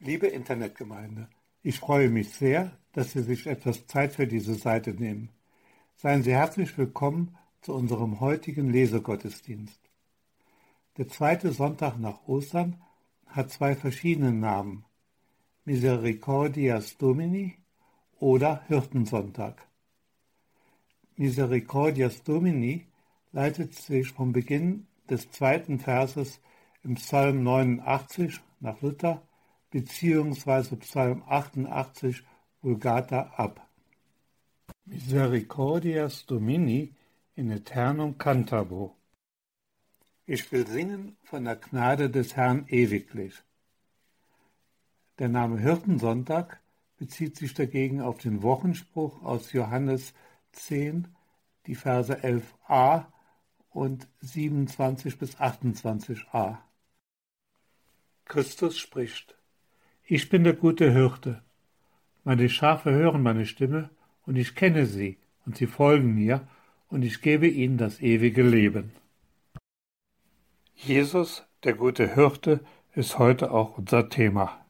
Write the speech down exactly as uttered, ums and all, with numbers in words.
Liebe Internetgemeinde, ich freue mich sehr, dass Sie sich etwas Zeit für diese Seite nehmen. Seien Sie herzlich willkommen zu unserem heutigen Lesegottesdienst. Der zweite Sonntag nach Ostern hat zwei verschiedene Namen: Misericordias Domini oder Hirtensonntag. Misericordias Domini leitet sich vom Beginn des zweiten Verses im Psalm neunundachtzig nach Luther beziehungsweise Psalm achtundachtzig Vulgata ab. Misericordias Domini in aeternum cantabo. Ich will singen von der Gnade des Herrn ewiglich. Der Name Hirtensonntag bezieht sich dagegen auf den Wochenspruch aus Johannes zehn, die Verse elf a und siebenundzwanzig bis achtundzwanzig a. Christus spricht: Ich bin der gute Hirte. Meine Schafe hören meine Stimme, und ich kenne sie, und sie folgen mir, und ich gebe ihnen das ewige Leben. Jesus, der gute Hirte, ist heute auch unser Thema.